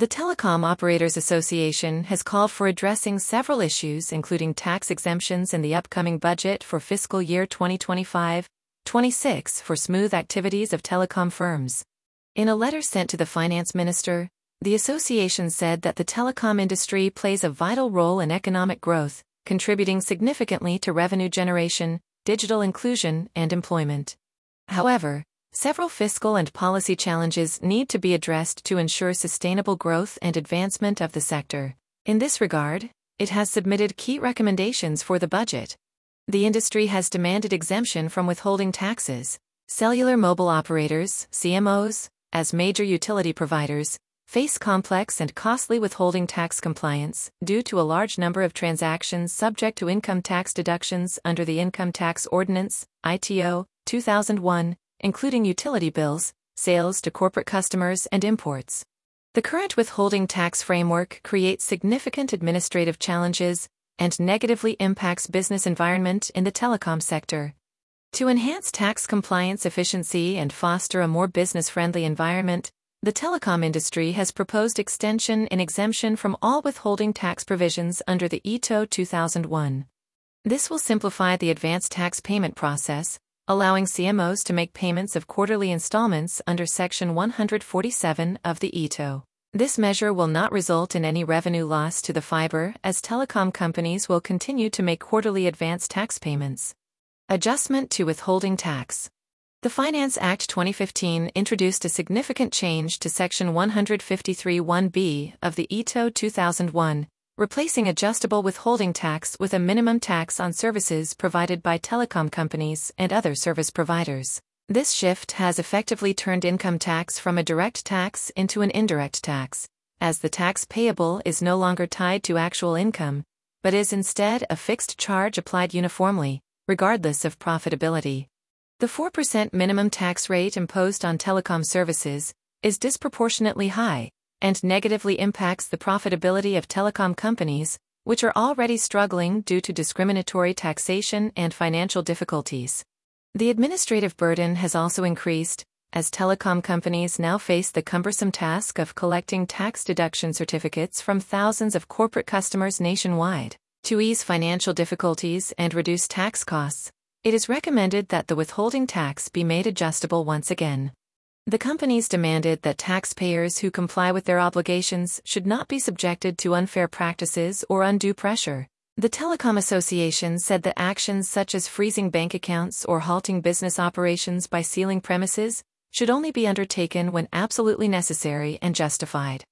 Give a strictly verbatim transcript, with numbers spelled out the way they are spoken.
The Telecom Operators Association has called for addressing several issues including tax exemptions in the upcoming budget for fiscal year twenty twenty-five twenty-six for smooth activities of telecom firms. In a letter sent to the finance minister, the association said that the telecom industry plays a vital role in economic growth, contributing significantly to revenue generation, digital inclusion, and employment. However, several fiscal and policy challenges need to be addressed to ensure sustainable growth and advancement of the sector. In this regard, it has submitted key recommendations for the budget. The industry has demanded exemption from withholding taxes. Cellular mobile operators, C M Os, as major utility providers, face complex and costly withholding tax compliance due to a large number of transactions subject to income tax deductions under the Income Tax Ordinance, I T O, two thousand one, including utility bills, sales to corporate customers, and imports. The current withholding tax framework creates significant administrative challenges and negatively impacts business environment in the telecom sector. To enhance tax compliance efficiency and foster a more business-friendly environment, the telecom industry has proposed extension in exemption from all withholding tax provisions under the I T O two thousand one. This will simplify the advanced tax payment process, allowing C M Os to make payments of quarterly installments under Section one hundred forty-seven of the I T O. This measure will not result in any revenue loss to the fiber, as telecom companies will continue to make quarterly advance tax payments. Adjustment to withholding tax. The Finance Act twenty fifteen introduced a significant change to Section one hundred fifty-three one B of the I T O two thousand one, replacing adjustable withholding tax with a minimum tax on services provided by telecom companies and other service providers. This shift has effectively turned income tax from a direct tax into an indirect tax, as the tax payable is no longer tied to actual income, but is instead a fixed charge applied uniformly, regardless of profitability. The four percent minimum tax rate imposed on telecom services is disproportionately high and negatively impacts the profitability of telecom companies, which are already struggling due to discriminatory taxation and financial difficulties. The administrative burden has also increased, as telecom companies now face the cumbersome task of collecting tax deduction certificates from thousands of corporate customers nationwide. To ease financial difficulties and reduce tax costs, it is recommended that the withholding tax be made adjustable once again. The companies demanded that taxpayers who comply with their obligations should not be subjected to unfair practices or undue pressure. The Telecom Association said that actions such as freezing bank accounts or halting business operations by sealing premises should only be undertaken when absolutely necessary and justified.